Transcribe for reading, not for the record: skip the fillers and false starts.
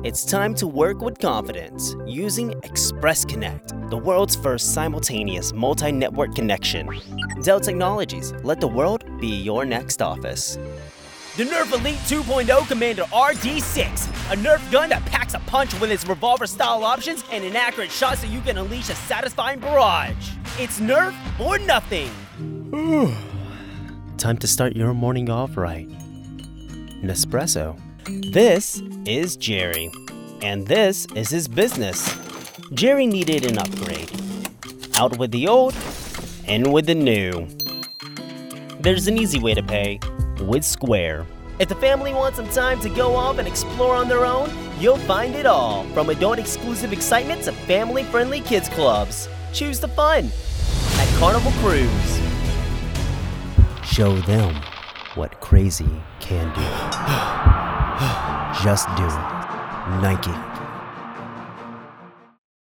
It's time to work with confidence using Express Connect, the world's first simultaneous multi-network connection. Dell Technologies, let the world be your next office. The Nerf Elite 2.0 Commander RD6, a Nerf gun that packs a punch with its revolver-style options and an accurate shot so you can unleash a satisfying barrage. It's Nerf or nothing. Time to start your morning off right. Nespresso. This is Jerry, and this is his business. Jerry needed an upgrade. Out with the old, in with the new. There's an easy way to pay. With Square. If the family wants some time to go off and explore on their own, you'll find it all, from adult-exclusive excitement to family-friendly kids clubs. Choose the fun at Carnival Cruise. Show them what crazy can do. Just do it. Nike.